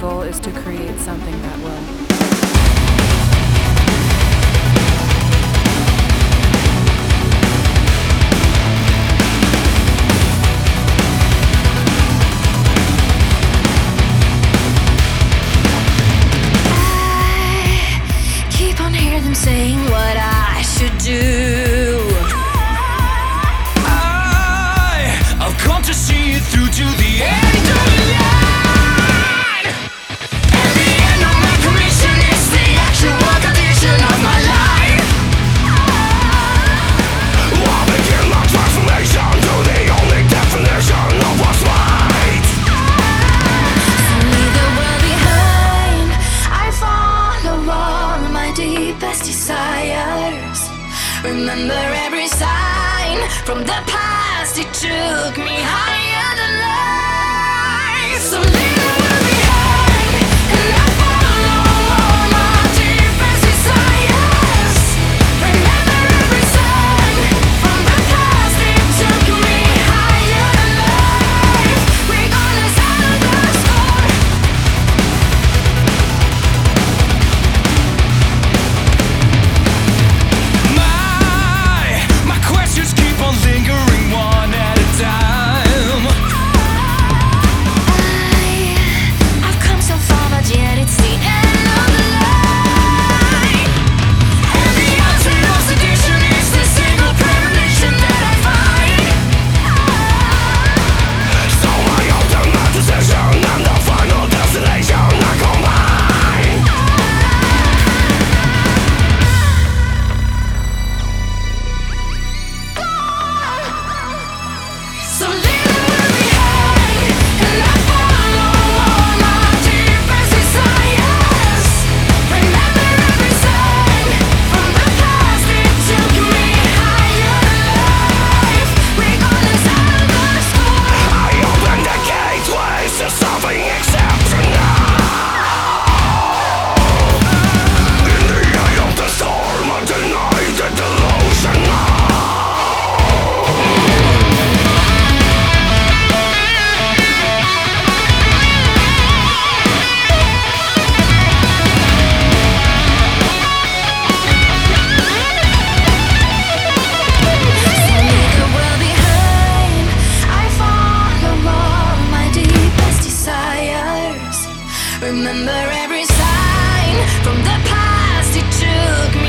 goal is to create something that will. Saying what I should do. I've come to see it through to the end of the line. And the end of my commission is the actual condition of my life. I begin my transformation to the only definition of what's right. Leave the world behind. I follow all my deepest desires. Remember every sign from the past. It took me higher than life. So leave the world behind, and I follow all my deepest desires. Remember every sign from the past. It took me higher than life. We're gonna settle the score. My questions keep on lingering one at a time. I've come so far, but yet it's the end of the line. And the ultimate sedition is the single premonition that I find. So my ultimate decision and the final destination are combined. So leave the world behind, and I follow all my deepest desires. Remember every sign from the past. It took me higher than life. We're gonna settle the score. I open the gateways to something exceptional. In the eye of the storm, undenied and delusional. Leave the world behind. I follow all my deepest desires. Remember every sign from the past. It took me